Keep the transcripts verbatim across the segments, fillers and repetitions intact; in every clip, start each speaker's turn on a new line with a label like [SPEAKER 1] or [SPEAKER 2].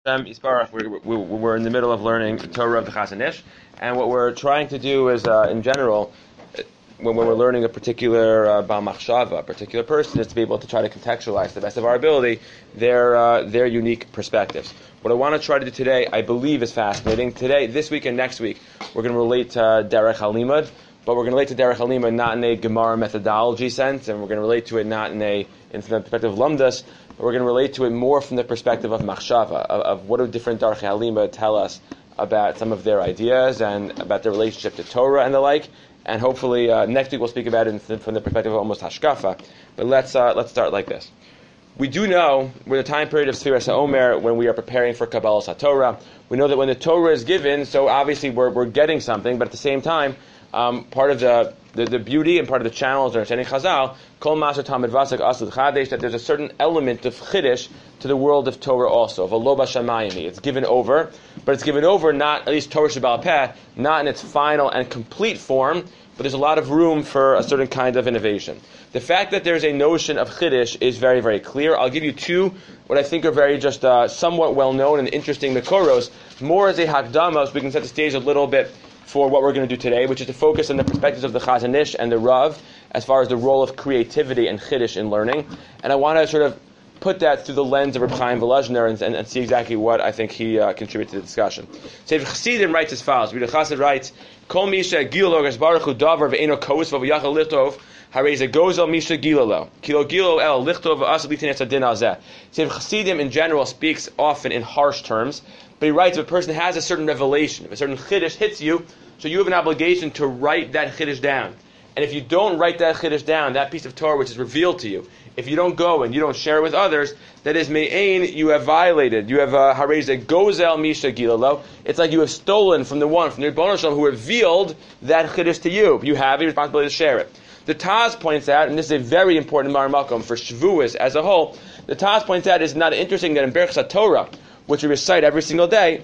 [SPEAKER 1] Um, Yisbarach, we're, we're, we're in the middle of learning the Torah of the Chazon Ish, and what we're trying to do is, uh, in general, when, when we're learning a particular uh, Baal Machshava, a particular person, is to be able to try to contextualize to the best of our ability their uh, their unique perspectives. What I want to try to do today, I believe, is fascinating. Today, this week and next week, we're going to relate to Derech HaLimud, but we're going to relate to Derech HaLimud not in a Gemara methodology sense, and we're going to relate to it not in a in the perspective of Lumdas, but we're going to relate to it more from the perspective of Machshava, of, of what do different Derech HaLimud tell us about some of their ideas and about their relationship to Torah and the like. And hopefully uh, next week we'll speak about it from the perspective of almost Hashkafa. But let's uh, let's start like this. We do know we're in the time period of Sfiras HaOmer when we are preparing for Kabbalah HaTorah. We know that when the Torah is given, so obviously we're we're getting something, but at the same time, um, part of the, the the beauty and part of the challenge of understanding Chazal, Kol Masher Talmid Vasak Asad Chadesh, that there's a certain element of Chiddush to the world of Torah also, of Aloba Shamayimi. It's given over, but it's given over not, at least Torah Sheba'al Peh, not in its final and complete form, but there's a lot of room for a certain kind of innovation. The fact that there's a notion of Chiddush is very, very clear. I'll give you two, what I think are very just uh, somewhat well-known and interesting Mekoros, more as a Hakdama, so we can set the stage a little bit for what we're going to do today, which is to focus on the perspectives of the Chazon Ish and the Rav, as far as the role of creativity and Chiddush in learning. And I want to sort of put that through the lens of Reb Chaim Volozhiner and, and, and see exactly what I think he uh, contributed to the discussion. Sefer Chassidim writes as follows. Reb Chassid writes, Kol misha gilalo ges baruch hu davar ve'eno kos v'yachal lichtov harei ze gozel misha gilalo kilo gilalo el lichtov v'asad litin etz adin azeh. Sefer Chassidim in general speaks often in harsh terms, but he writes if a person has a certain revelation, if a certain chiddush hits you, so you have an obligation to write that chiddush down. And if you don't write that chiddush down, that piece of Torah which is revealed to you, if you don't go and you don't share it with others, that is me'ain, you have violated. You have harei ze gozel misha gilalo. It's like you have stolen from the one, from the Rebbeinu Shalom, who revealed that chiddush to you. You have a responsibility to share it. The Taz points out, and this is a very important Mar Makom for Shavuos as a whole, the Taz points out it's not interesting that in Berachas HaTorah, which we recite every single day,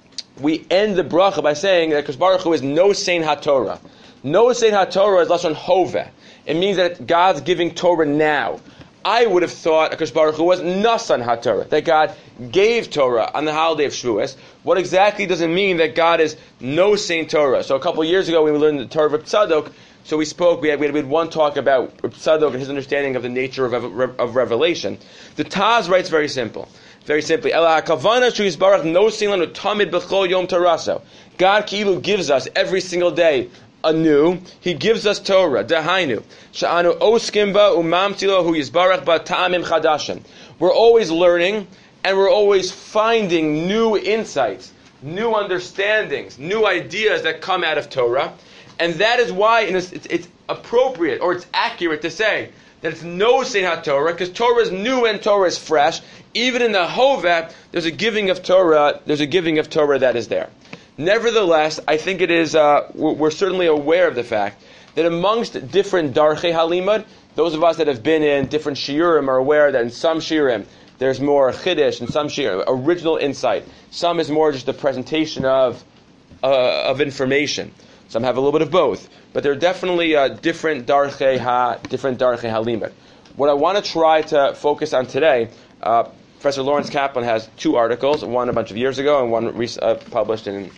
[SPEAKER 1] we end the bracha by saying that Kadosh Baruch Hu is no Sein HaTorah. No Sein HaTorah is Lashon Hoveh. It means that God's giving Torah now. I would have thought Akash Baruch Hu was Nasan HaTorah, that God gave Torah on the holiday of Shavuos. What exactly does it mean that God is no Saint Torah? So a couple of years ago when we learned the Torah of Reb Tzadok, so we spoke, we had, we had, we had one talk about Reb Tzadok and his understanding of the nature of, of revelation. The Taz writes very simple. Very simply, Ela HaKavana Shu Yisbarach no Silan Utamid B'chol Yom Taraso. God Ki'ilu gives us every single day anew. He gives us Torah. Dahainu. Sha'anu oskimba umamtilo hu Yisbarach ba ta'amim chadashim. We're always learning and we're always finding new insights, new understandings, new ideas that come out of Torah. And that is why it's, it's, it's appropriate or it's accurate to say that it's no Sein HaTorah, because Torah is new and Torah is fresh. Even in the Hoveh, there's a giving of Torah, there's a giving of Torah that is there. Nevertheless, I think it is, uh, we're certainly aware of the fact that amongst different Darchei HaLimud, those of us that have been in different Shiurim are aware that in some Shiurim, there's more Chiddush, in some Shiurim, original insight. Some is more just the presentation of, uh, of information. Some have a little bit of both, but there are definitely uh, different darchei ha, different darchei halimud. What I want to try to focus on today, uh, Professor Lawrence Kaplan has two articles, one a bunch of years ago and one re- uh, published in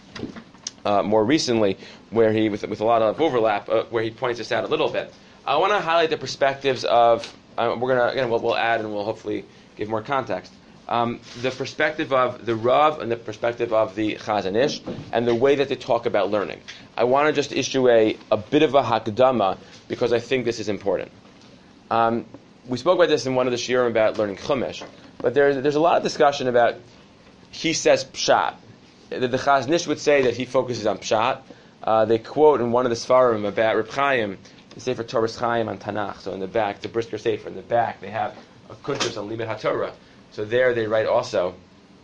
[SPEAKER 1] uh, more recently, where he with with a lot of overlap, uh, where he points this out a little bit. I want to highlight the perspectives of uh, we're gonna again we'll, we'll add and we'll hopefully give more context. Um, the perspective of the Rav and the perspective of the Chazon Ish and the way that they talk about learning. I want to just issue a, a bit of a hakdama because I think this is important. Um, we spoke about this in one of the shiurim about learning Chumash, but there's, there's a lot of discussion about he says Pshat. The, the Chazon Ish would say that he focuses on Pshat. Uh, they quote in one of the Sfarim about Reb Chaim, the Sefer Torah Chaim on Tanakh. So in the back, the Brisker Sefer, in the back they have a Kuntres on Limud HaTorah. So there they write also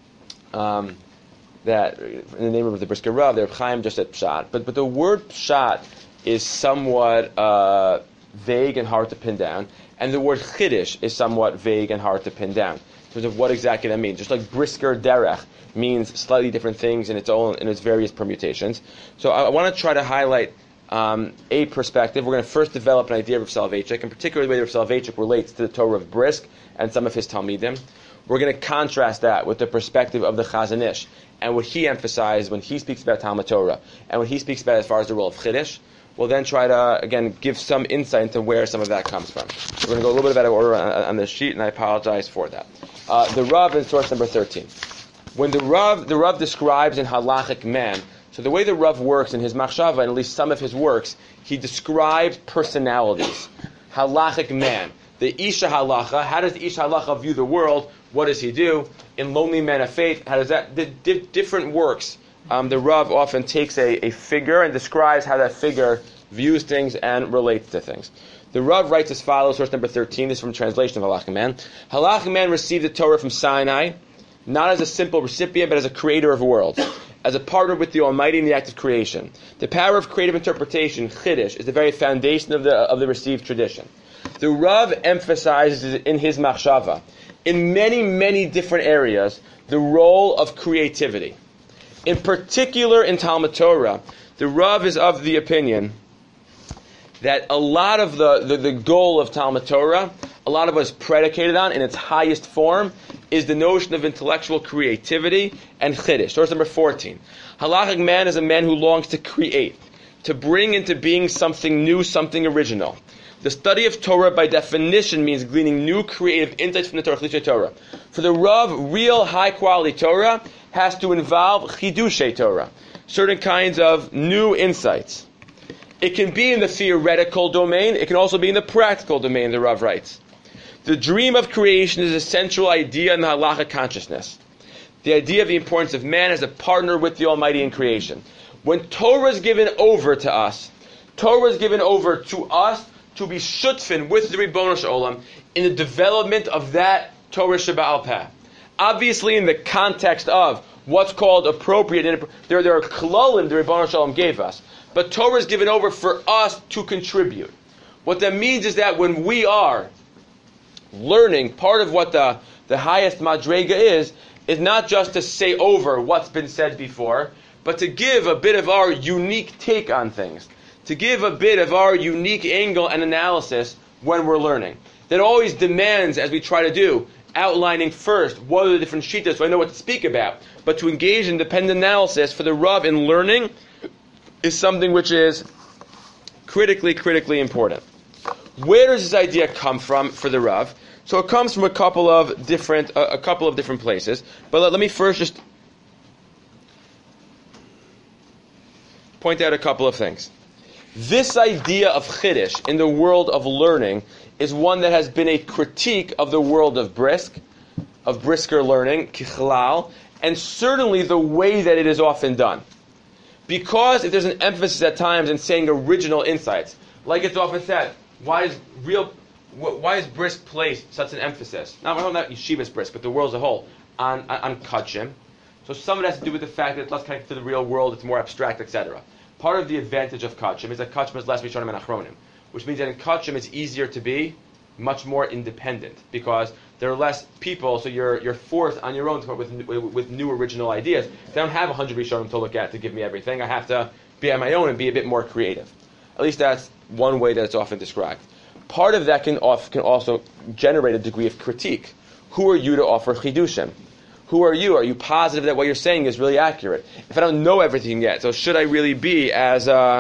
[SPEAKER 1] um, that in the name of the Brisker Rav, they're Chaim just at Pshat. But but the word Pshat is somewhat uh, vague and hard to pin down, and the word Chiddush is somewhat vague and hard to pin down in terms of what exactly that means. Just like Brisker Derech means slightly different things in its own in its various permutations. So I, I want to try to highlight um, a perspective. We're going to first develop an idea of Rav Soloveitchik, and particularly the way Rav Soloveitchik relates to the Torah of Brisk and some of his Talmidim. we're going to contrast that with the perspective of the Chazon Ish and what he emphasized when he speaks about Talmud Torah and what he speaks about as far as the role of Chiddush. We'll then try to, again, give some insight into where some of that comes from. We're going to go a little bit out of order on, on this sheet, and I apologize for that. Uh, the Rav in source number thirteen. When the Rav, the Rav describes in halachic man, so the way the Rav works in his machshava, and at least some of his works, he describes personalities. Halachic man. The Isha halacha, how does the Isha halacha view the world? What does he do? In Lonely Man of Faith, how does that, the di- different works, um, the Rav often takes a, a figure and describes how that figure views things and relates to things. The Rav writes as follows, source number thirteen, this is from translation of Halachic Man. Halachic Man received the Torah from Sinai, not as a simple recipient, but as a creator of worlds, as a partner with the Almighty in the act of creation. The power of creative interpretation, Chiddush, is the very foundation of the of the received tradition. The Rav emphasizes in his machshava, in many, many different areas, the role of creativity. In particular, in Talmud Torah, the Rav is of the opinion that a lot of the, the, the goal of Talmud Torah, a lot of what is predicated on in its highest form, is the notion of intellectual creativity and chiddush. Source number fourteen. Halachic man is a man who longs to create, to bring into being something new, something original. The study of Torah, by definition, means gleaning new creative insights from the Torah, Chiddushei Torah. For the Rav, real high-quality Torah has to involve Chidushei Torah, certain kinds of new insights. It can be in the theoretical domain. It can also be in the practical domain, the Rav writes. The dream of creation is a central idea in the halachic consciousness. The idea of the importance of man as a partner with the Almighty in creation. When Torah is given over to us, Torah is given over to us to be shutfin with the Ribbono Shel Olam in the development of that Torah Sheba'al Peh. Obviously, in the context of what's called appropriate, there, there are klalim the Ribbono Shel Olam gave us. But Torah is given over for us to contribute. What that means is that when we are learning, part of what the, the highest madrega is, is not just to say over what's been said before, but to give a bit of our unique take on things. To give a bit of our unique angle and analysis when we're learning. That always demands, as we try to do, outlining first what are the different shittas so I know what to speak about. But to engage in independent analysis for the Rav in learning is something which is critically, critically important. Where does this idea come from for the Rav? So it comes from a couple of different, uh, a couple of different places. But let, let me first just point out a couple of things. This idea of chiddush in the world of learning is one that has been a critique of the world of brisk, of brisker learning, kichlal, and certainly the way that it is often done. Because if there's an emphasis at times in saying original insights, like it's often said, why is real, why is brisk placed such an emphasis? Not not about yeshiva's brisk, but the world as a whole on on, on kachim. So some of it has to do with the fact that it's less connected to the real world, it's more abstract, et cetera. Part of the advantage of kachim is that kachim is less rishonim and achronim, which means that in kachim it's easier to be much more independent because there are less people, so you're you're forced on your own to come up with with, with new original ideas. I don't have a hundred rishonim to look at to give me everything. I have to be on my own and be a bit more creative. At least that's one way that it's often described. Part of that can off, can also generate a degree of critique. Who are you to offer chidushim? Who are you? Are you positive that what you're saying is really accurate? If I don't know everything yet, so should I really be as uh,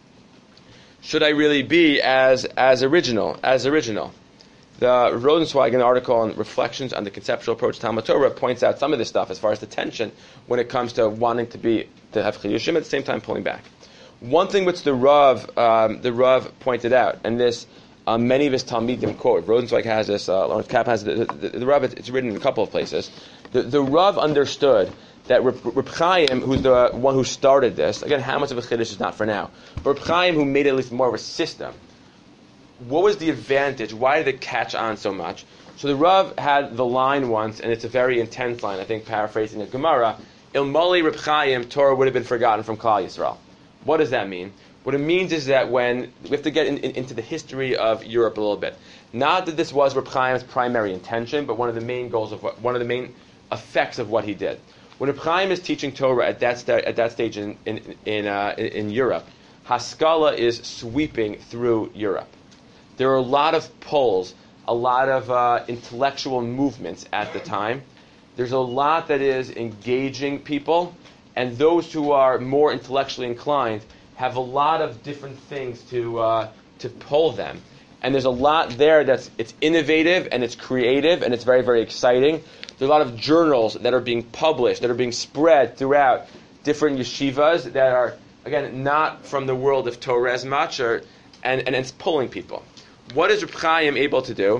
[SPEAKER 1] should I really be as as original as original? The Rosenzweig article on Reflections on the Conceptual Approach to Talmud Torah points out some of this stuff as far as the tension when it comes to wanting to be to have chidushim at the same time pulling back. One thing which the Rav um, the Rav pointed out, and this uh, many of his Talmidim quote. Rosenzweig has this. Uh, Lawrence Kapp has the, the, the, the Rav. It's written in a couple of places. The, the Rav understood that Reb, Reb Chaim, who's the one who started this, again, how much of a chiddush is not for now, but Reb Chaim, who made it at least more of a system, what was the advantage? Why did it catch on so much? So the Rav had the line once, and it's a very intense line, I think, paraphrasing the Gemara, Ilmali Reb Chaim, Torah would have been forgotten from Klal Yisrael. What does that mean? What it means is that when, we have to get in, in, into the history of Europe a little bit. Not that this was Reb Chaim's primary intention, but one of the main goals of what, one of the main effects of what he did. When Reb Chaim is teaching Torah at that sta- at that stage in in in, uh, in Europe, Haskalah is sweeping through Europe. There are a lot of pulls a lot of uh, intellectual movements at the time. There's a lot that is engaging people, and those who are more intellectually inclined have a lot of different things to uh, to pull them. And there's a lot there that's it's innovative and it's creative and it's very, very exciting. There's a lot of journals that are being published, that are being spread throughout different yeshivas that are, again, not from the world of Torah as much, or, and, and it's pulling people. What is Reb Chaim able to do?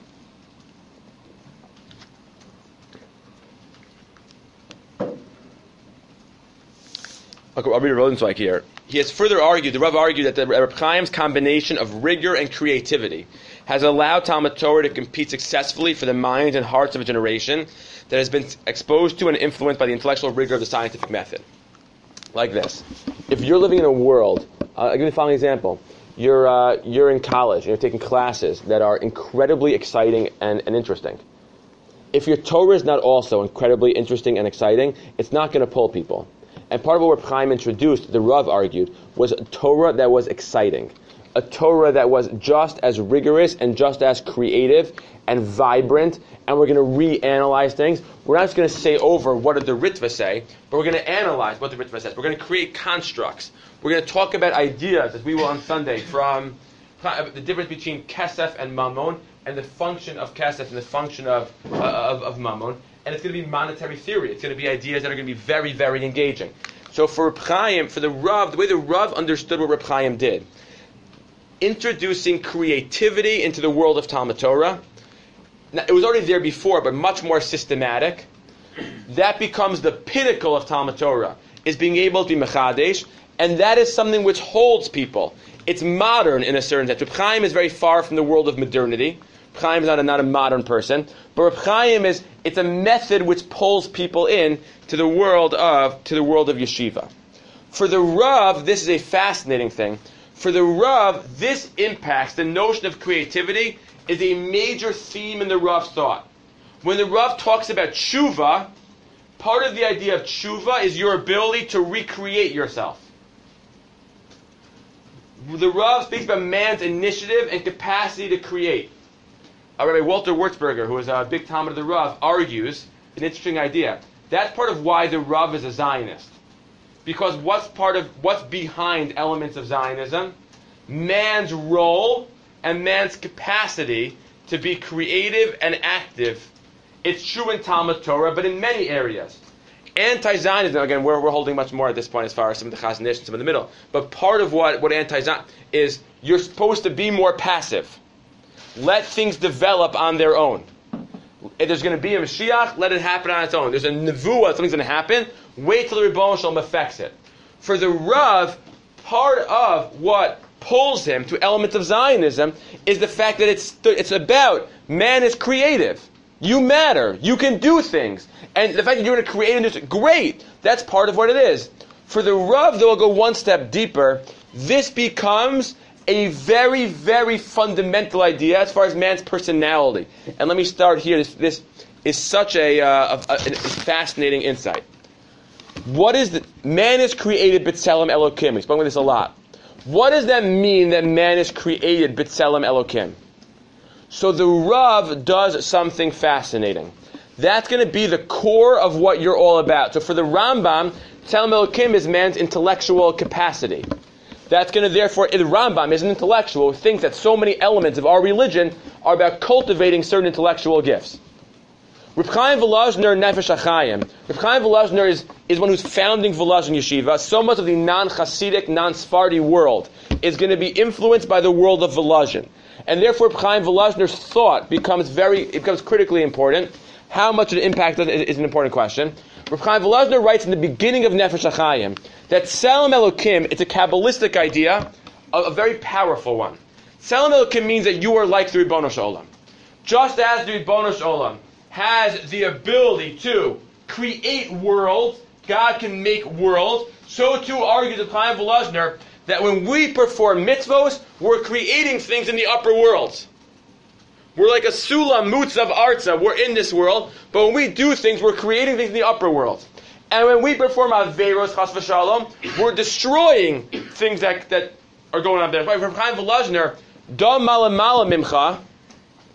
[SPEAKER 1] Okay, I'll read a Rosenzweig here. He has further argued, the Rav argued that the Reb Chaim's combination of rigor and creativity has allowed Talmud Torah to compete successfully for the minds and hearts of a generation that has been exposed to and influenced by the intellectual rigor of the scientific method. Like this. If you're living in a world, uh, I'll give you the following example. You're, uh, you're in college and you're taking classes that are incredibly exciting and, and interesting. If your Torah is not also incredibly interesting and exciting, it's not going to pull people. And part of what Reb Chaim introduced, the Rav argued, was a Torah that was exciting. A Torah that was just as rigorous and just as creative and vibrant, and we're going to reanalyze things. We're not just going to say over what did the Ritva say, but we're going to analyze what the Ritva says. We're going to create constructs. We're going to talk about ideas, as we will on Sunday, from the difference between Kesef and Mammon, and the function of Kesef and the function of, uh, of, of Mammon. And it's going to be monetary theory. It's going to be ideas that are going to be very, very engaging. So for Reb Chaim, for the Rav, the way the Rav understood what Reb Chaim did, introducing creativity into the world of Talmud Torah, now, it was already there before, but much more systematic. That becomes the pinnacle of Talmud Torah, is being able to be mechadesh, and that is something which holds people. It's modern in a certain sense. Reb Chaim is very far from the world of modernity. Reb Chaim is not a, not a modern person, but Reb Chaim is it's a method which pulls people in to the world of to the world of yeshiva. For the Rav, this is a fascinating thing. For the Rav, this impacts the notion of creativity is a major theme in the Rav's thought. When the Rav talks about tshuva, part of the idea of tshuva is your ability to recreate yourself. The Rav speaks about man's initiative and capacity to create. Uh, Rabbi Walter Wurzburger, who is a big Talmud of the Rav, argues an interesting idea. That's part of why the Rav is a Zionist. Because what's part of what's behind elements of Zionism? Man's role and man's capacity to be creative and active. It's true in Talmud Torah, but in many areas. Anti-Zionism, again, we're, we're holding much more at this point as far as some of the Chazon Ish and some in the middle. But part of what, what anti-Zionism is, you're supposed to be more passive. Let things develop on their own. If there's going to be a Mashiach, let it happen on its own. There's a nevuah, something's going to happen. Wait till the Rebbeinu Shalom affects it. For the Rav, part of what pulls him to elements of Zionism is the fact that it's it's about man is creative. You matter. You can do things. And the fact that you're going to create and do it, great. That's part of what it is. For the Rav, they'll go one step deeper. This becomes a very, very fundamental idea as far as man's personality. And let me start here. This, this is such a, uh, a, a, a fascinating insight. What is the man is created b'tselem Elokim? We've spoken about this a lot. What does that mean that man is created b'tselem Elokim? So the Rav does something fascinating. That's going to be the core of what you're all about. So for the Rambam, b'tselem Elokim is man's intellectual capacity. That's going to therefore, the Rambam is an intellectual who thinks that so many elements of our religion are about cultivating certain intellectual gifts. Reb Chaim Volozhner, Nefesh HaChaim. Reb Chaim Volozhner is, is one who's founding Volozhin Yeshiva. So much of the non-Hasidic, non-Sephardi world is going to be influenced by the world of Volozhin. And therefore, Reb Chaim Volozhner's thought becomes very, it becomes critically important. How much of an impact is, is an important question. Reb Chaim Volozhner writes in the beginning of Nefesh HaChaim that Tselem Elokim, it's a Kabbalistic idea, a, a very powerful one. Tselem Elokim means that you are like the Ribbono Shel Olam. Just as the Ribbono Shel Olam has the ability to create worlds, God can make worlds, so too argues Reb Chaim Volozhner that when we perform mitzvos, we're creating things in the upper worlds. We're like a sulam mutzav arza. We're in this world, but when we do things, we're creating things in the upper world. And when we perform averos chas v'shalom, we're destroying things that, that are going on there. For Chaim Volozhner, da malamala mimcha,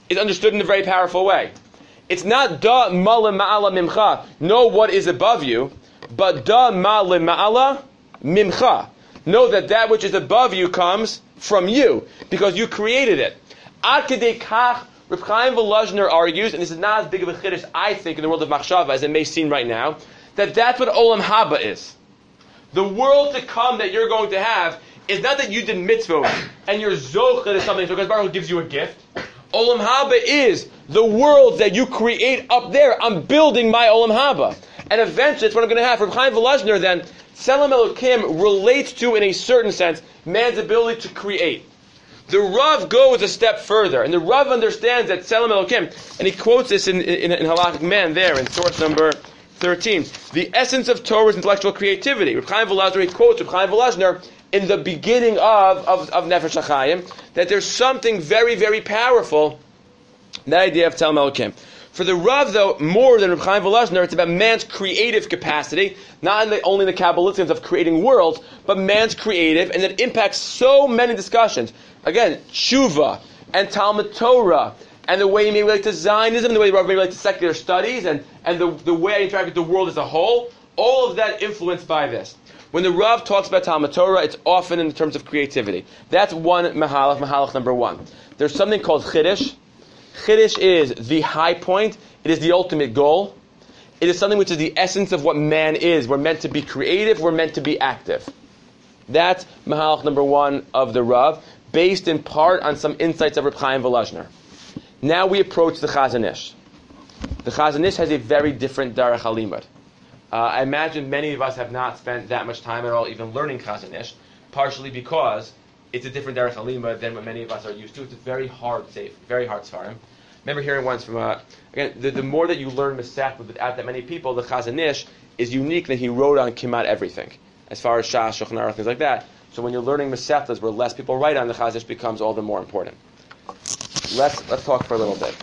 [SPEAKER 1] is understood in a very powerful way. It's not da mala ma'ala mimcha, know what is above you, but da mala ma'ala mimcha. Know that that which is above you comes from you, because you created it. Ad kedei kach, Reb Chaim Volozhner argues, and this is not as big of a chiddush, I think, in the world of machshava as it may seem right now, that that's what olam haba is. The world to come that you're going to have is not that you did mitzvah and you're zocheh to something because Baruch Hu gives you a gift. Olam haba is the world that you create up there. I'm building my olam haba. And eventually, it's what I'm going to have. Reb Chaim Volozhner then, Tzelem Elokim relates to, in a certain sense, man's ability to create. The Rav goes a step further, and the Rav understands that Tzelem Elokim, and he quotes this in, in, in Halachic Man there, in source number thirteen. The essence of Torah is intellectual creativity. Reb Chaim Volozhner, he quotes Reb Chaim Volozhner in the beginning of, of, of Nefesh HaChaim, that there's something very, very powerful, that idea of Tzelem Elokim. For the Rav, though, more than Reb Chaim Volozhner, it's about man's creative capacity, not in the, only in the Kabbalistic sense of creating worlds, but man's creative, and it impacts so many discussions. Again, tshuva, and Talmud Torah, and the way you may relate to Zionism, the way you may relate to secular studies, and, and the, the way I interact with the world as a whole, all of that influenced by this. When the Rav talks about Talmud Torah, it's often in terms of creativity. That's one mahalach, mahalach number one. There's something called chiddush. Chiddush is the high point. It is the ultimate goal. It is something which is the essence of what man is. We're meant to be creative. We're meant to be active. That's mahalach number one of the Rav, based in part on some insights of Reb Chaim Volozhner. Now we approach the Chazon Ish. The Chazon Ish has a very different darech halimud. Uh, I imagine many of us have not spent that much time at all even learning Chazon Ish, partially because it's a different derech halimud than what many of us are used to. It's a very hard safe, very hard svarim. Remember hearing once from a, again, the, the more that you learn Masech without that many people, the Chazon Ish is unique that he wrote on Kimat everything, as far as Shas, Shulchan Aruch, things like that. So when you're learning Masechtas where less people write on, the Chazon Ish becomes all the more important. Let's let's talk for a little bit.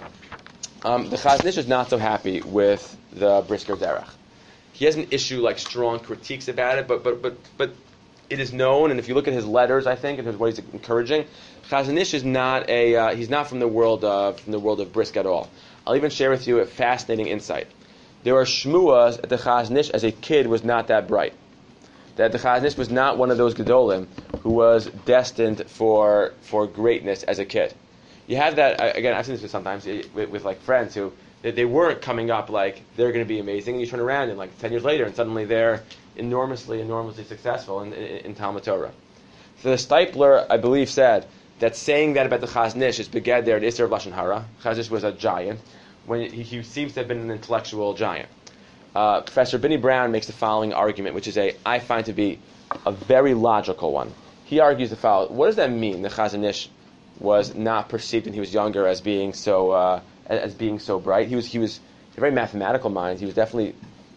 [SPEAKER 1] Um, the Chazon Ish is not so happy with the Brisker Derech. He has an issue like strong critiques about it, but but but but it is known, and if you look at his letters, I think, and what he's encouraging, Chazon Ish is not a uh, he's not from the world of from the world of brisk at all. I'll even share with you a fascinating insight. There are shmuas that the Chazon Ish as a kid was not that bright. That the Chazon Ish was not one of those gedolim who was destined for for greatness as a kid. You have that again. I've seen this sometimes with, with like friends who they, they weren't coming up like they're going to be amazing, and you turn around and like ten years later, and suddenly they're enormously, enormously successful in, in, in Talmud Torah. So the Stipler, I believe, said that saying that about the Chazon Ish is begad there at Isser of Lashon Hara. Chazon Ish was a giant, when he, he seems to have been an intellectual giant. Uh, Professor Benny Brown makes the following argument, which is a I find to be a very logical one. He argues the following: what does that mean? The Chazon Ish was not perceived when he was younger as being so uh, as being so bright. He was he was a very mathematical mind. He was definitely.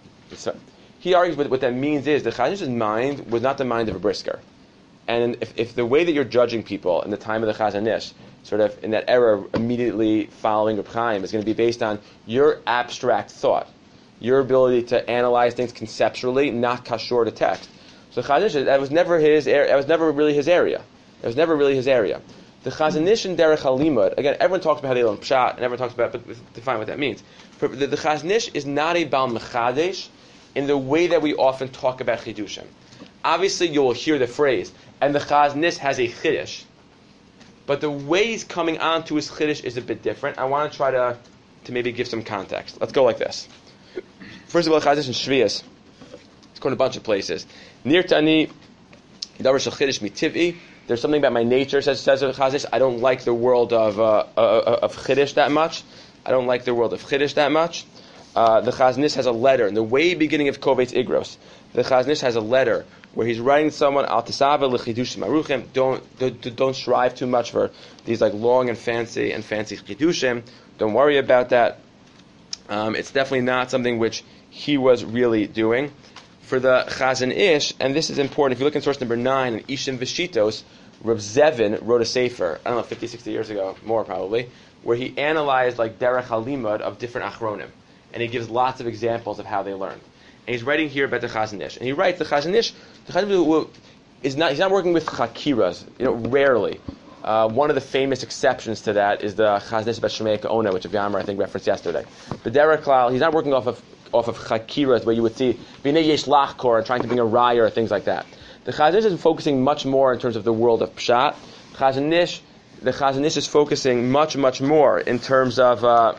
[SPEAKER 1] He argues what, what that means is the Chazon Ish's mind was not the mind of a brisker. And if, if the way that you're judging people in the time of the Chazon Ish, sort of in that era immediately following Reb Chaim, is going to be based on your abstract thought, your ability to analyze things conceptually, not kashor to text. So Chazon Ish, that was never his area. That was never really his area. That was never really his area. The Chazon Ish and Derech Halimud, again, everyone talks about how they learn Pshat, and everyone talks about, but define what that means. The, the Chazon Ish is not a Baal Mechadesh in the way that we often talk about Chidushim. Obviously, you will hear the phrase, and the Chazon Ish has a Chiddush. But the way he's coming on to his Chiddush is a bit different. I want to try to, to maybe give some context. Let's go like this. First of all, Chazon Ish in Shvius, it's going to a bunch of places. Nir Tani, Davar Shel Chiddush Mitiv'i, there's something about my nature, says, says the Chazon Ish. I don't like the world of, uh, uh, of Chiddush that much. I don't like the world of Chiddush that much. Uh, the Chazon Ish has a letter in the way beginning of Kovetz Igros. The Chazon Ish has a letter where he's writing to someone, Al Tisava L'Chidushim Aruchim. Don't don't don't strive too much for these like long and fancy and fancy Chidushim. Don't worry about that. Um, it's definitely not something which he was really doing. For the Chazon Ish, and this is important. If you look in source number nine in Ishim Vishitos, Reb Zevin wrote a sefer. I don't know, fifty, sixty years ago, more probably, where he analyzed like derech halimud of different achronim. And he gives lots of examples of how they learned. And he's writing here about the Chazon Ish. And he writes, the Chazon Ish, the Chazon Ish is not, he's not working with chakiras, you know, rarely. Uh, one of the famous exceptions to that is the Chazon Ish Bet Shemei Ka'ona, which Aviamar I think referenced yesterday. But Derek Klal, he's not working off of off of Chakiras, where you would see B'nei Yesh Lachkor and trying to bring a raya or things like that. The Chazon Ish is focusing much more in terms of the world of Pshat. Chazon Ish, the Chazon Ish is focusing much, much more in terms of uh,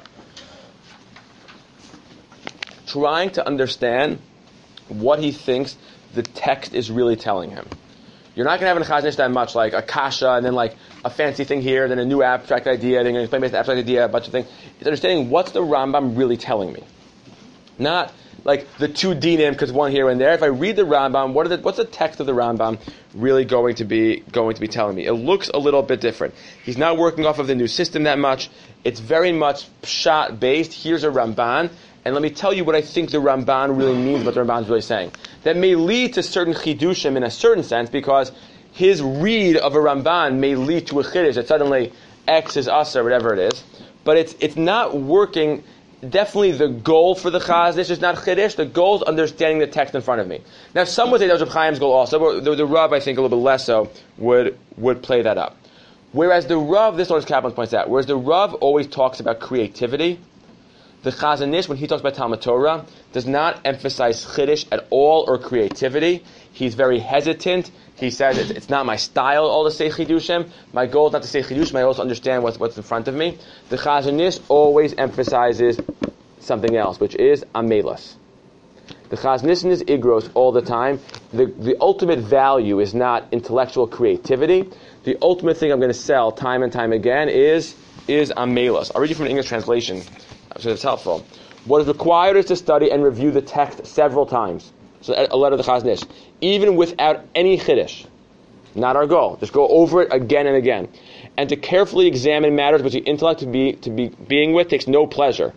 [SPEAKER 1] trying to understand what he thinks the text is really telling him. You're not going to have in Chazon Ish that much like a kasha and then like a fancy thing here, then a new abstract idea, then you're going to explain based on abstract idea, a bunch of things. It's understanding what's the Rambam really telling me. Not like the two dinim, because one here and there. If I read the Rambam, what are the, what's the text of the Rambam really going to be going to be telling me? It looks a little bit different. He's not working off of the new system that much. It's very much pshat based. Here's a Ramban, and let me tell you what I think the Ramban really means, what the Ramban is really saying. That may lead to certain chidushim in a certain sense, because his read of a Ramban may lead to a chiddush that suddenly X is us or whatever it is. But it's it's not working. Definitely the goal for the Chazon Ish is not chiddush. The goal is understanding the text in front of me. Now some would say that was Reb Chaim's goal also, but the, the Rav, I think a little bit less so, would would play that up. Whereas the Rav, this is what Kaplan points out, whereas the Rav always talks about creativity, the Chazon Ish, when he talks about Talmud Torah, does not emphasize chiddush at all or creativity. He's very hesitant. He says it's, it's not my style all to say chidushim. My goal is not to say chidushim. I also understand what's what's in front of me. The Chazon Ish always emphasizes something else, which is amelas. The Chazon Ish is igros all the time. The the ultimate value is not intellectual creativity. The ultimate thing I'm going to sell time and time again is is amelas. I'll read you from an English translation, so it's helpful. What is required is to study and review the text several times. So a letter of the Chazon Ish, even without any chiddush. Not our goal. Just go over it again and again. And to carefully examine matters which the intellect to be to be being with takes no pleasure.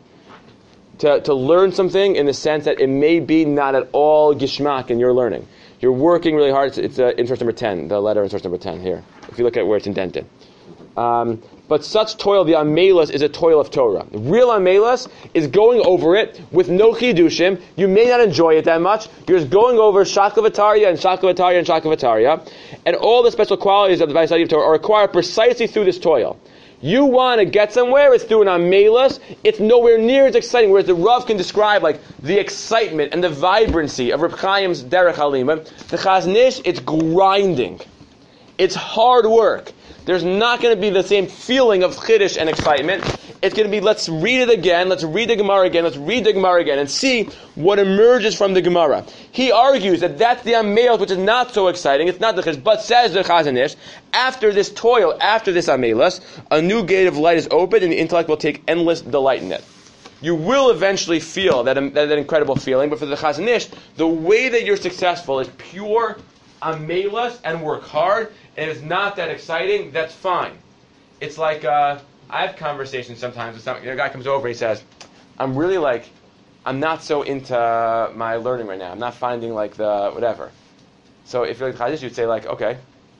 [SPEAKER 1] To to learn something in the sense that it may be not at all gishmak in your learning. You're working really hard. It's, it's uh, in source number ten, the letter in source number ten here. If you look at where it's indented. Um, but such toil, the amelas, is a toil of Torah. The real amelas is going over it with no chidushim. You may not enjoy it that much. You're just going over shaklavataria and shaklavataria and shaklavataria, and all the special qualities of the Vaisadi of Torah are acquired precisely through this toil. You want to get somewhere, it's through an amelas. It's nowhere near as exciting. Whereas the Rav can describe like the excitement and the vibrancy of Reb Chaim's Derech Halima, the Chazon Ish, it's grinding. It's hard work. There's not going to be the same feeling of chiddush and excitement. It's going to be, let's read it again, let's read the Gemara again, let's read the Gemara again, and see what emerges from the Gemara. He argues that that's the amelos, which is not so exciting. It's not the chiddush, but says the Chazon Ish, after this toil, after this amelos, a new gate of light is opened, and the intellect will take endless delight in it. You will eventually feel that, that, that incredible feeling, but for the Chazon Ish, the way that you're successful is pure amelos and work hard. And if it's not that exciting, that's fine. It's like, uh, I have conversations sometimes with some, you know, a guy comes over and he says, I'm really like, I'm not so into my learning right now. I'm not finding like the whatever. So if you're like Chazon Ish, you'd say like, okay.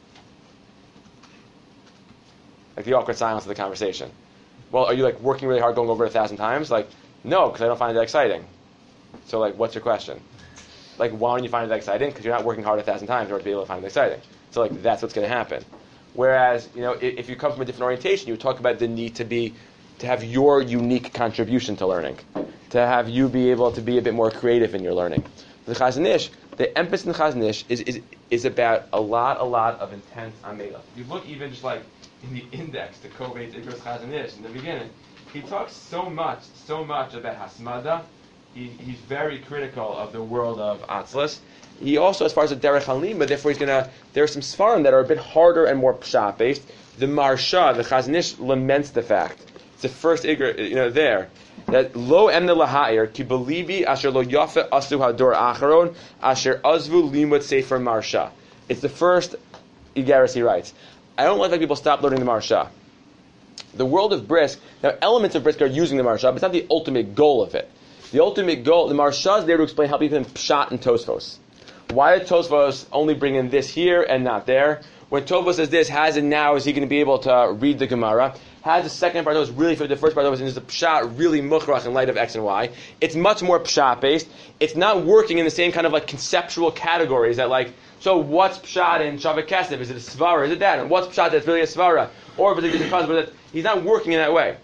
[SPEAKER 1] Like the awkward silence of the conversation. Well, are you like working really hard going over it a thousand times? Like, no, because I don't find it that exciting. So like, what's your question? Like, why don't you find it that exciting? Because you're not working hard a thousand times in order to be able to find it exciting. So like that's what's going to happen. Whereas, you know, if, if you come from a different orientation, you talk about the need to be, to have your unique contribution to learning, to have you be able to be a bit more creative in your learning. The Chazon Ish, the emphasis in the Chazon Ish is, is is about a lot, a lot of intense amelah. You look even just like in the index to Kovetz Igros Chazon Ish in the beginning, he talks so much, so much about hasmada. He, he's very critical of the world of Atzlus. He also, as far as the Derech Halima, therefore he's gonna. There are some svarim that are a bit harder and more pshat based. The Marsha, the Chazon Ish, laments the fact. It's the first igra, you know, there that lo emne lahair ki belivi asher lo yafe asu hador acharon asher azvu limud sefer Marsha. It's the first igaris he writes. I don't like that people stop learning the Marsha. The world of Brisk, now elements of Brisk are using the Marsha, but it's not the ultimate goal of it. The ultimate goal, the Marsha is there to explain how people can pshat and Tosfos. Why did Tosfos only bring in this here and not there? When Tosfos says this, has it now, is he going to be able to read the Gemara? has the second part is really for the first part and is the pshat really mukhrach in light of X and Y. It's much more pshat based. It's not working in the same kind of like conceptual categories that like, so what's pshat in Shavak Kesef? Is it a svara? Is it that? And what's pshat that's really a svara? Or if it's a cause, but he's not working in that way.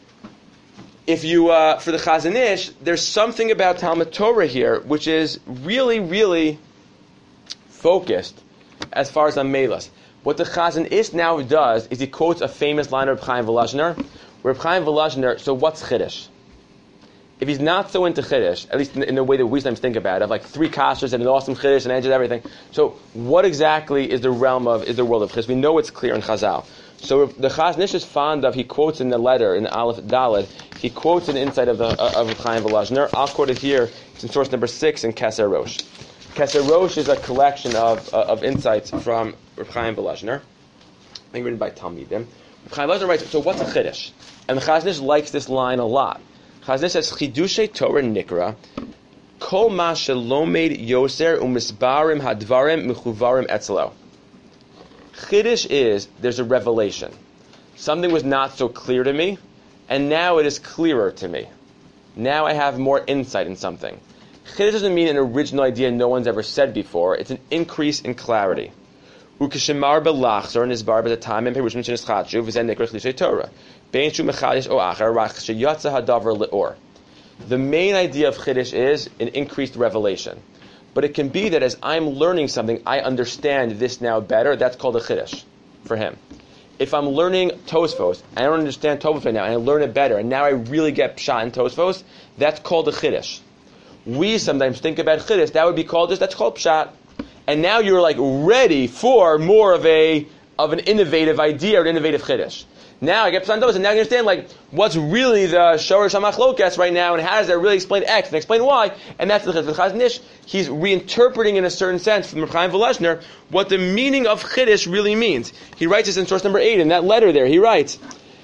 [SPEAKER 1] If you, uh, for the Chazon Ish, there's something about Talmud Torah here which is really, really focused as far as Amelas. What the Chazon Ish now does is he quotes a famous line of Reb Chaim Volozhiner, where Reb Chaim Volozhiner, so what's Chiddush? If he's not so into Chiddush, at least in, in the way that we sometimes think about it, of like three kashas and an awesome Chiddush and edges everything, so what exactly is the realm of, is the world of Chiddush? We know it's clear in Chazal. So the Chazon Ish is fond of, he quotes in the letter, in the Aleph Daled, he quotes an insight of the uh, of Chaim Volozhiner. I'll quote it here. It's in source number six in Keser Rosh. Keser Rosh is a collection of uh, of insights from Reb Chaim Volozhiner, I think written by Talmidim. Reb Chaim Volozhiner writes, so what's a Chiddush? And the Chazon Ish likes this line a lot. Chazon Ish says, Chidushay Torah Nikra, Kol ma shelomed yoser umisbarim hadvarim mechuvarim etzelo. Chiddush is, there's a revelation. Something was not so clear to me, and now it is clearer to me. Now I have more insight in something. Chiddush doesn't mean an original idea no one's ever said before. It's an increase in clarity. Ukeshemar belachzor nisbar b'zatam and perushim shenischatshu v'zen nikra chidushay Torah. Bein shu mechadish o acher rach sheyatza hadavar leor. The main idea of Chiddush is an increased revelation. But it can be that as I'm learning something, I understand this now better. That's called a Chiddush for him. If I'm learning Tosfos, I don't understand Tosfos right now, and I learn it better, and now I really get Pshat in Tosfos, that's called a Chiddush. We sometimes think about Chiddush, that would be called just, that's called Pshat. And now you're like ready for more of a of an innovative idea or an innovative Chiddush. Now I get Pshat in Tosfos, and now you understand like what's really the Shoresh HaMachlokas right now, and how does that really explain X and explain Y, and that's the Chiddush. The Chazon Ish, he's reinterpreting in a certain sense from Reb Chaim Volozhiner what the meaning of Chiddush really means. He writes this in source number eight, in that letter there, he writes,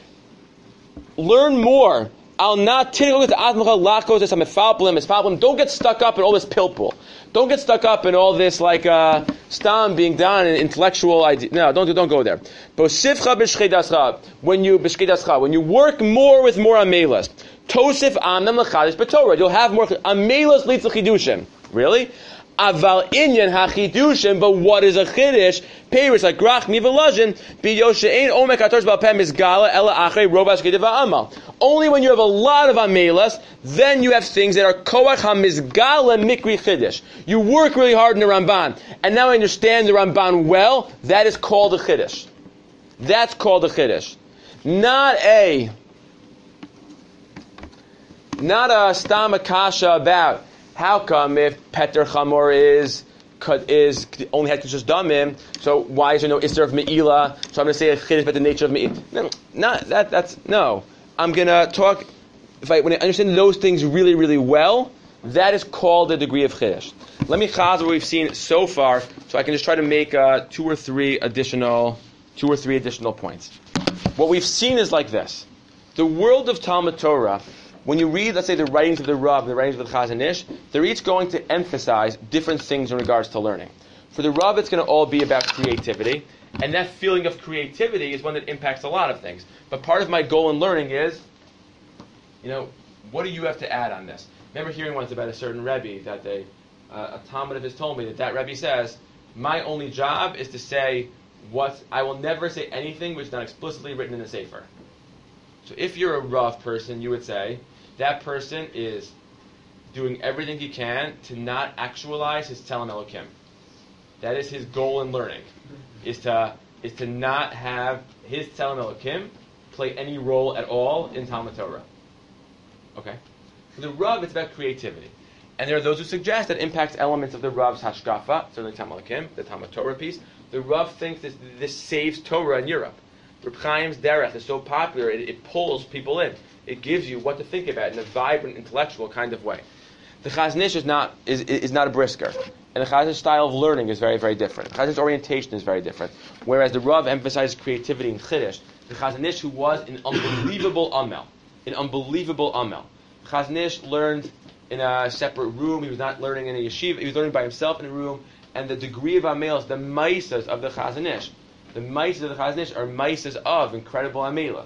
[SPEAKER 1] learn more. I'll not don't get stuck up in all this pilpul. Don't get stuck up in all this like uh, stam being done and intellectual idea. No, don't don't go there. When you when you work more with more amelas, tosif amnam lechadish b'torah, you'll have more amelas leads to chidushim. Really? Aval inyan hachidushim, but what is a chidush? Peiris like grach mivelajin biyoshein omek atorz balpem is gala ela achrei robas gediva amal. Only when you have a lot of amelas, then you have things that are koach hamizgala mikri chidush. You work really hard in the Ramban, and now I understand the Ramban well. That is called a chidush. That's called a chidush, not a not a stam akasha about. How come if Peter Chamor is is only had just damim, so why is there no Isser of Me'ila? So I'm going to say a chiddush about the nature of Me'ila. No, not that. That's no. I'm going to talk. If I when I understand those things really, really well, that is called a degree of chiddush. Let me chaz what we've seen so far, so I can just try to make uh, two or three additional two or three additional points. What we've seen is like this: the world of Talmud Torah. When you read, let's say, the writings of the Rav, the writings of the Chazon Ish, they're each going to emphasize different things in regards to learning. For the Rav, it's going to all be about creativity, and that feeling of creativity is one that impacts a lot of things. But part of my goal in learning is, you know, what do you have to add on this? I remember hearing once about a certain Rebbe that they, uh, a Talmud of his told me that that Rebbe says, my only job is to say what, I will never say anything which is not explicitly written in the Sefer. So if you're a Rav person, you would say, that person is doing everything he can to not actualize his Tzelem Elokim. That is his goal in learning, is to is to not have his Tzelem Elokim play any role at all in Talmud Torah. Okay? For the Rav, it's about creativity. And there are those who suggest that impacts elements of the Rav's Hashkafa, certainly Talmud Elokim, the Talmud Torah piece. The Rav thinks that this saves Torah in Europe. Reb Chaim's Derech is so popular, it, it pulls people in. It gives you what to think about in a vibrant, intellectual kind of way. The Chazon Ish is not is is not a brisker, and the Chazon Ish style of learning is very, very different. The Chazon Ish orientation is very different. Whereas the Rav emphasizes creativity in Chiddush, the Chazon Ish, who was an unbelievable Amel, an unbelievable Amel. Chazon Ish learned in a separate room. He was not learning in a yeshiva. He was learning by himself in a room. And the degree of Amel is the maisas of the Chazon Ish. The maisas of the Chazon Ish are maisas of incredible Amelas.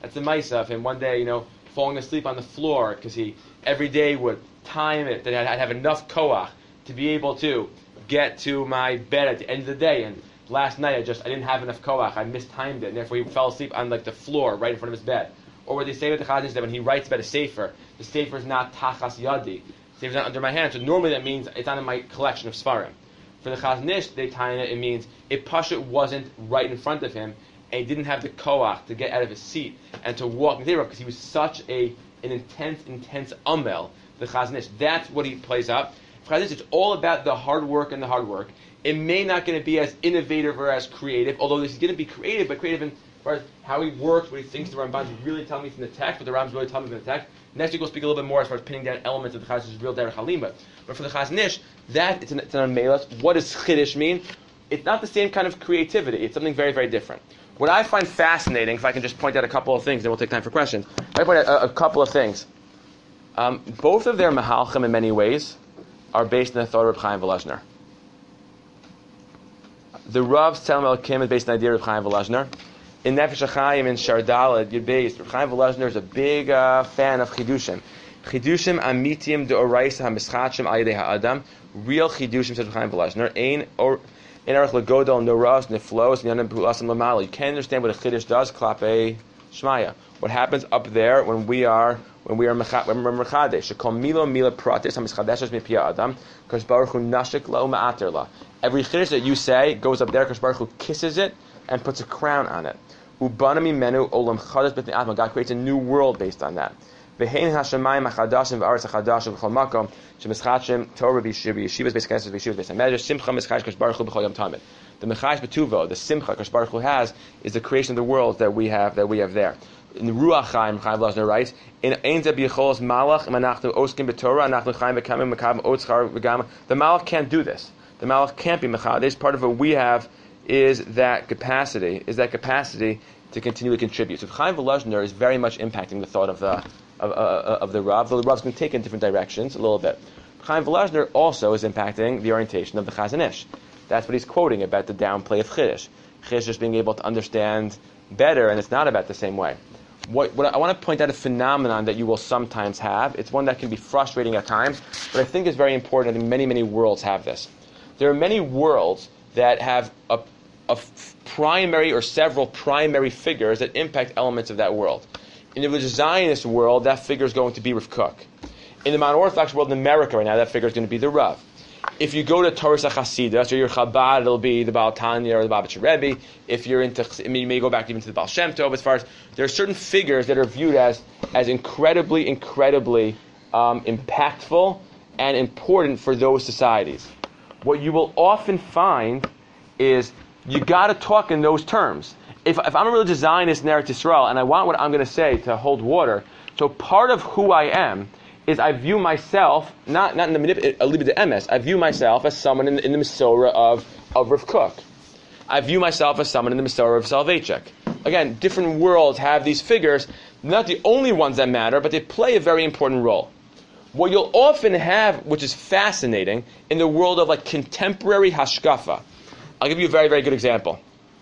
[SPEAKER 1] That's the mice of him one day, you know, falling asleep on the floor because he every day would time it that I'd have enough koach to be able to get to my bed at the end of the day. And last night I just I didn't have enough koach. I mistimed it, and therefore he fell asleep on like the floor right in front of his bed. Or where they say with the Chazon Ish that when he writes about a sefer, the sefer is not tachas yadi. The sefer is not under my hand. So normally that means it's not in my collection of svarim. For the Chazon Ish, they tie in it. It means it pashut wasn't right in front of him, and he didn't have the koach to get out of his seat and to walk in because he was such a an intense, intense umel. The Chazon Ish. That's what he plays up. For Chazon Ish, it's all about the hard work and the hard work. It may not going to be as innovative or as creative, although this is going to be creative, but creative in as far as how he works, what he thinks the Ramban is really telling me from the text, what the Rambam is really telling me from the text. Next week we'll speak a little bit more as far as pinning down elements of the Chazon Ish's real derech halima. But for the Chazon Ish, that it's an, it's an amelas. What does chiddush mean? It's not the same kind of creativity. It's something very, very different. What I find fascinating, if I can just point out a couple of things, then we'll take time for questions. I point out a, a couple of things. Um, both of their mahalchim, in many ways, are based on the thought of Reb Chaim Volozhner. The Rav's Tzelem Elokim is based on the idea of Reb Chaim Volozhner. In Nefesh HaChaim, in Shardalad, Yud Beis, Reb Chaim Volozhner is a big uh, fan of chidushim. Chidushim amitim deoraisa hamischachim al yedei ha'adam. Real chidushim, says Reb Chaim Volozhner. Ein or in arach legodol noras neflos nyanim pu'asim lamala. You can't understand what a chidush does. Klape shmaya. What happens up there when we are when we are mechadesh? Shekol milo mila pratis hamischadeshes mipia adam. Because Baruch Hu nashik lo ma'ater la. Every chidush that you say goes up there because Baruch Hu kisses it and puts a crown on it. Ubanami menu olam chadash b'tnei atma. God creates a new world based on that. V'hein hashamayim hachadashim v'aretz hachadashim v'chol makom shemischachim Torah v'yeshivas based on v'yeshivas based on measure simcha mischayish kadosh baruch hu b'chol yom tamid. The mechayish b'tuvo, the simcha kadosh baruch hu has, is the creation of the world that we have that we have there. In the Ruach Chaim, Chaim Volozhner writes, in ein zeh b'yicholos malach im anachnu oskim b'torah anachnu chaim v'kamim mekavim otzchar v'gam. The malach can't do this. The malach can't be mechadesh. Part of what we have is that capacity, is that capacity to continually contribute. So Chaim Volozhner is very much impacting the thought of the of, uh, of the Rav, though the Rav's going to take in different directions a little bit. Chaim Volozhner also is impacting the orientation of the Chazon Ish. That's what he's quoting about the downplay of Chiddush. Chiddush just being able to understand better, and it's not about the same way. What, what I want to point out a phenomenon that you will sometimes have. It's one that can be frustrating at times, but I think is very important, and many, many worlds have this. There are many worlds that have a, a primary or several primary figures that impact elements of that world. In the religious Zionist world, that figure is going to be Rav Kook. In the modern Orthodox world in America right now, that figure is going to be the Rav. If you go to Torah Chassidah, so you're Chabad, it'll be the Baal Tanya or the Babich Rebbe. If you're into, I mean, you may go back even to the Baal Shem Tov. As far as there are certain figures that are viewed as as incredibly, incredibly um, impactful and important for those societies. What you will often find is you got to talk in those terms. If, if I'm a religious Zionist in Eretz Yisrael and I want what I'm going to say to hold water, so part of who I am is I view myself, not not in the manip- a little bit of M S, I view myself as someone in the, in the Masorah of, of Rav Kook. I view myself as someone in the Masorah of Soloveitchik. Again, different worlds have these figures, not the only ones that matter, but they play a very important role. What you'll often have, which is fascinating, in the world of like contemporary hashkafa. I'll give you a very, very good example.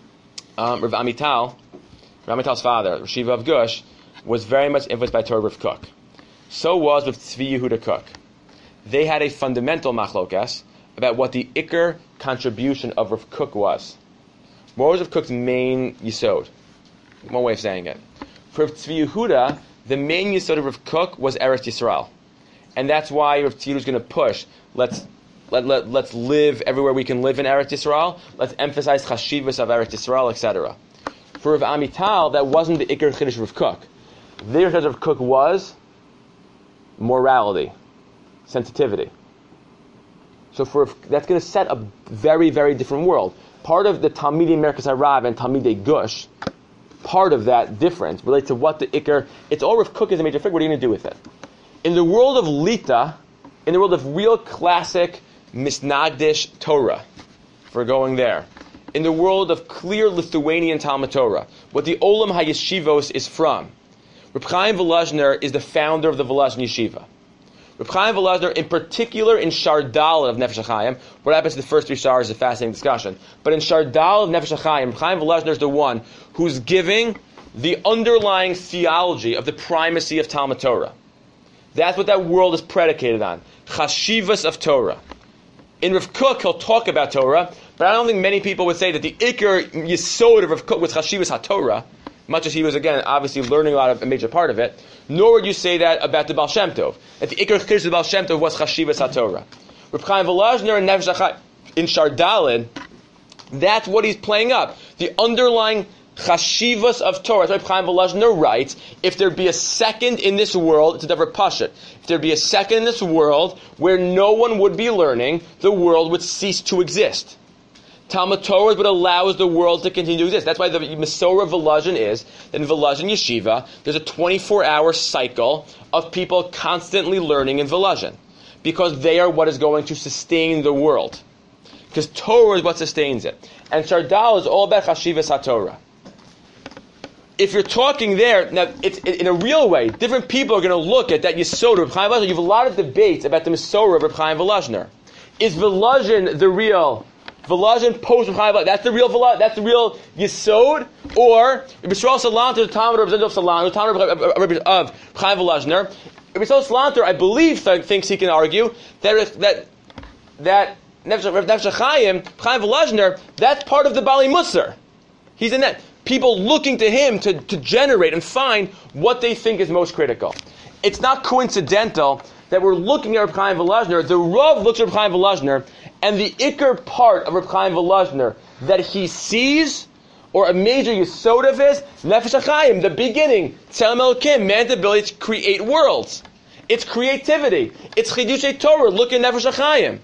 [SPEAKER 1] Um, Rav Amital, Rav Amital's father, Rashiva of Gush, was very much influenced by Torah Rav Kook. So was with Tzvi Yehuda Kook. They had a fundamental machlokas about what the ikar contribution of Rav Kook was. What was Rav Kook's main yisod? One way of saying it. For Tzvi Yehuda, the main yisod of Rav Kook was Eretz Yisrael. And that's why Rav Tzvi was going to push, let's let, let, let's live everywhere we can live in Eretz Yisrael, let's emphasize chashivas of Eretz Yisrael, et cetera. For Rav Amital, that wasn't the ikar chiddush of Rav Kook. The ikar chiddush of Rav Kook was morality, sensitivity. So for that's going to set a very, very different world. Part of the Talmidei Merkaz HaRav and Talmidei Gush, part of that difference relates to what the ikar, it's all Rav Kook is a major figure, what are you going to do with it? In the world of Lita, in the world of real classic Misnagdish Torah, if we're going there, in the world of clear Lithuanian Talmud Torah, what the Olam HaYeshivos is from, Reb Chaim Volozhner is the founder of the Volozhner Yeshiva. Reb Chaim Volozhner, in particular in Shardal of Nefesh HaChaim, what happens to the first three stars is a fascinating discussion, but in Shardal of Nefesh HaChaim, Reb Chaim Volozhner is the one who's giving the underlying theology of the primacy of Talmud Torah. That's what that world is predicated on. Chashivas of Torah. In Rav Kook, he'll talk about Torah, but I don't think many people would say that the Iker Yesod of Rav Kook was Chashivas HaTorah, much as he was, again, obviously learning a lot of a major part of it, nor would you say that about the Baal Shem Tov, that the Iker Chiddush of the Baal Shem Tov was Chashivas HaTorah. Reb Chaim Volozhner in Nefesh HaChaim, in Shardalin, that's what he's playing up. The underlying Chashivas of Torah. That's why Chaim Volozhner writes, if there be a second in this world, it's a different pashut. If there be a second in this world where no one would be learning, the world would cease to exist. Talmud Torah is what allows the world to continue to exist. That's why the Mesorah of Volozhin is that in Volozhin Yeshiva, there's a twenty-four hour cycle of people constantly learning in Volozhin. Because they are what is going to sustain the world. Because Torah is what sustains it. And Shardal is all about Chashivas HaTorah. If you're talking there, now, it's in a real way, different people are going to look at that Yesod of Reb Chaim Volozhner. You have a lot of debates about the Mesorah of Reb Chaim Volozhner. Is Volozhin the real Volozhin post Reb Chaim Volozhner? That's the real Volozhin, that's the real Yesod? Or Yisrael Salanter, the Talmud representative of Salanter, the Talmud of Reb Chaim Volozhner. Yisrael Salanter, I believe, thinks he can argue that that that Nefesh HaChaim, Chaim Volozhner, that's part of the Bali Musar. He's in that. People looking to him to, to generate and find what they think is most critical. It's not coincidental that we're looking at Reb Chaim Volozhner. The Rav looks at Reb Chaim Volozhner, and the Iker part of Reb Chaim Volozhner that he sees, or a major yesod of his, Nefesh HaChaim, the beginning, Tzelem Elokim, man's ability to create worlds. It's creativity. It's Chidushei Torah. Look at Nefesh HaChaim.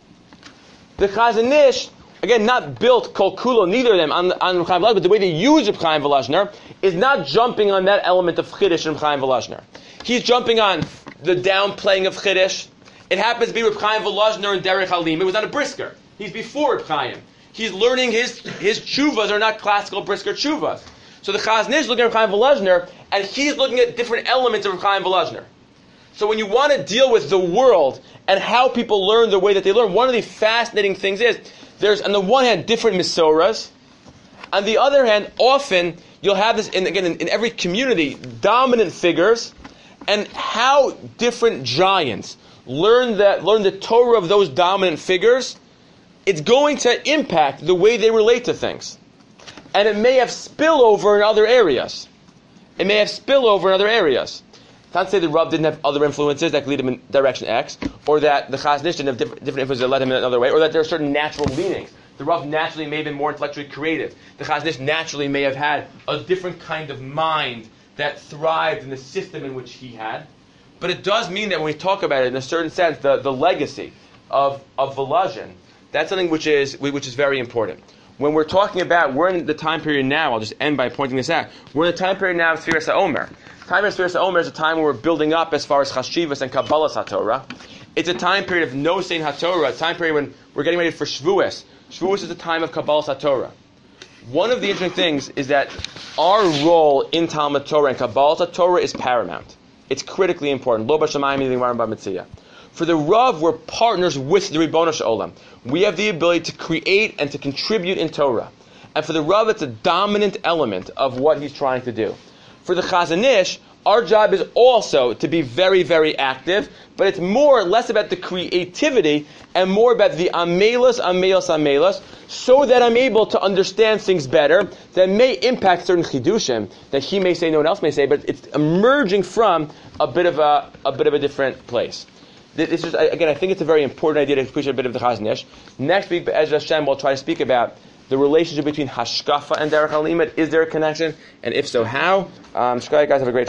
[SPEAKER 1] The Chazon Ish, again, not built kol kulo, neither of them, on, on Reb Chaim Volozhner, but the way they use Reb Chaim Volozhner is not jumping on that element of Chiddush in Reb Chaim Volozhner. He's jumping on the downplaying of Chiddush. It happens to be Reb Chaim Volozhner and Derech Halim. It was on a brisker. He's before Reb Chaim. He's learning his his tshuvas are not classical brisker tshuvas. So the Chazon Ish is looking at Reb Chaim Volozhner, and he's looking at different elements of Reb Chaim Volozhner. So when you want to deal with the world and how people learn the way that they learn, one of the fascinating things is there's, on the one hand, different Mesorahs. On the other hand, often you'll have this, in, again, in, in every community, dominant figures, and how different giants learn that learn the Torah of those dominant figures. It's going to impact the way they relate to things. And it may have spillover in other areas. It may have spillover in other areas. Not to say the Rav didn't have other influences that could lead him in direction X, or that the Chazon Ish didn't have different, different influences that led him in another way, or that there are certain natural leanings. The Rav naturally may have been more intellectually creative. The Chazon Ish naturally may have had a different kind of mind that thrived in the system in which he had. But it does mean that when we talk about it, in a certain sense, the, the legacy of, of Volozhin, that's something which is which is very important. When we're talking about, we're in the time period now, I'll just end by pointing this out, we're in the time period now of Sfiras HaOmer. Time of Sfiras HaOmer is a time where we're building up as far as Chashivas and Kabbalas HaTorah. It's a time period of no Sein HaTorah, a time period when we're getting ready for Shavuos. Shavuos is a time of Kabbalas HaTorah. One of the interesting things is that our role in Talmud Torah and Kabbalas HaTorah is paramount. It's critically important. Lo b'shamayim yidin varim b'mitzvah. For the Rav, we're partners with the Ribono Shel Olam. We have the ability to create and to contribute in Torah. And for the Rav, it's a dominant element of what he's trying to do. For the Chazon Ish, our job is also to be very, very active, but it's more or less about the creativity and more about the amelas, amelas, amelas, so that I'm able to understand things better that may impact certain chidushim that he may say, no one else may say, but it's emerging from a bit of a, a bit of a different place. This is, again, I think it's a very important idea to appreciate a bit of the Chazon Ish. Next week, Be'ezras Hashem, we'll try to speak about the relationship between Hashkafa and Derech Halimit. Is there a connection? And if so, how? Um, Shkai, guys, have a great time.